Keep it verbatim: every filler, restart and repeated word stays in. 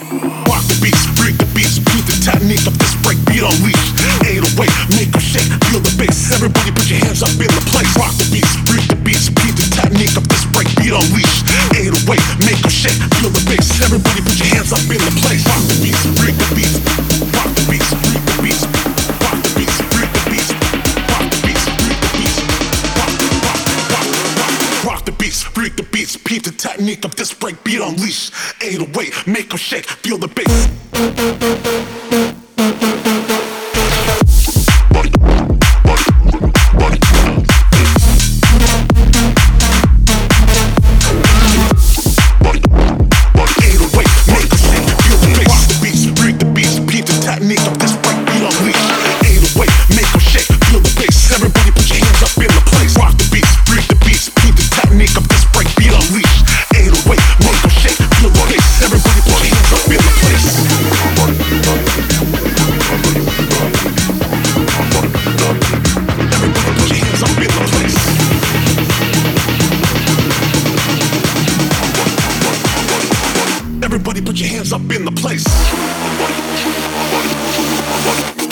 Rock the beats, break the beats, beat the technique of this breakbeat unleash. eight oh eight, make them shake, feel the bass. Everybody put your hands up in the place. Rock the beats, break the beats, beat the technique of this breakbeat unleash. eight oh eight, make them shake, feel the bass. Everybody put your hands up in the place. Rock the beats, break the beats, rock the beats, break the beats, rock the beats, break the beats, rock the beats, break the beats, rock, rock, rock, rock, rock the beats, break the beats, beat the technique of this breakbeat unleash. eight oh eight, make them shake, feel the bass. Technique of this breakbeat unleash. eight oh eight, make them shake, feel the bass. Everybody put your hands up in the place. Rock the beats, break the beats, beat the technique of this breakbeat unleash. eight oh eight, make them shake, feel the bass. Everybody put your hands up in the place. Everybody put your hands up in the place. Everybody put your hands up in the place.